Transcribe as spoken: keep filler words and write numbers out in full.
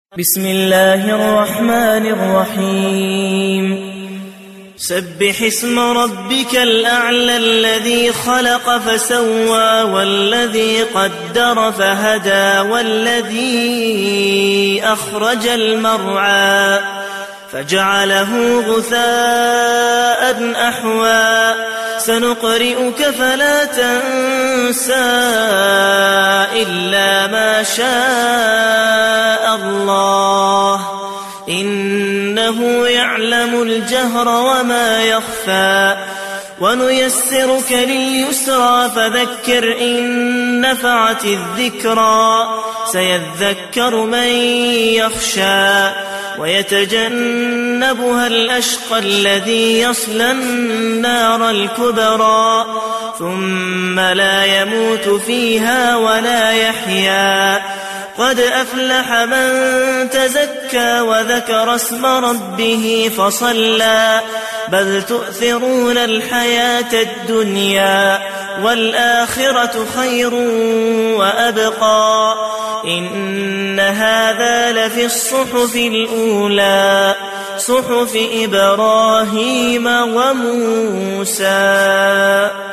بسم الله الرحمن الرحيم سبح اسم ربك الأعلى الذي خلق فسوى والذي قدر فهدى والذي أخرج المرعى فجعله غثاء أحوى سنقرئك فلا تنسى إلا ما شاء الله إنه يعلم الجهر وما يخفى ونيسرك لليسرى فذكر إن نفعت الذكرى سيذكر من يخشى ويتجنبها الأشقى الذي يصلى النار الكبرى ثم لا يموت فيها ولا يحيا قد أفلح من تزكى وذكر اسم ربه فصلى بل تؤثرون الحياة الدنيا والآخرة خير وأبقى إن هذا لفي الصحف الأولى صحف إبراهيم وموسى.